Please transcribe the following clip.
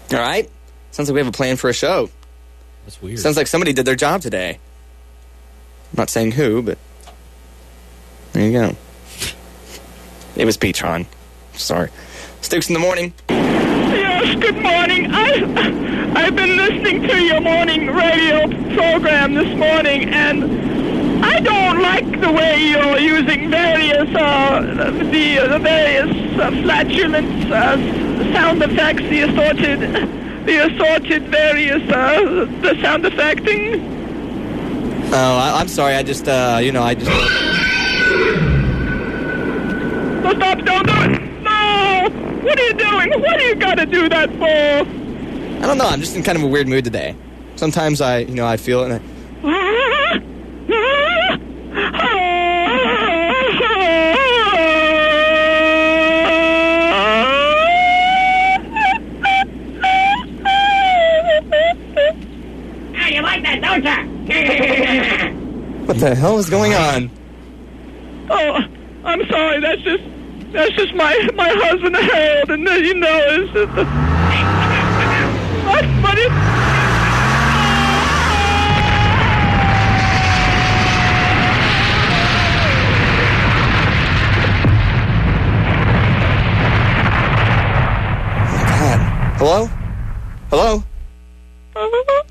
All right. Sounds like we have a plan for a show. That's weird. Sounds like somebody did their job today. I'm not saying who, but there you go. It was Petron. Sorry. Stooks in the morning. Yes, good morning. I've been listening to your morning radio program this morning, and I don't like the way you're using various the various flatulent sound effects, the assorted various the sound effecting. Oh, I'm sorry. I just I just. So stop! Don't do it! No! What are you doing? What do you gotta do that for? I don't know. I'm just in kind of a weird mood today. Sometimes I feel it. And You like that, don't you? what the hell is going on? Oh, I'm sorry. That's just my husband Harold, and you know it's just what is? Oh my God! Hello? Hello?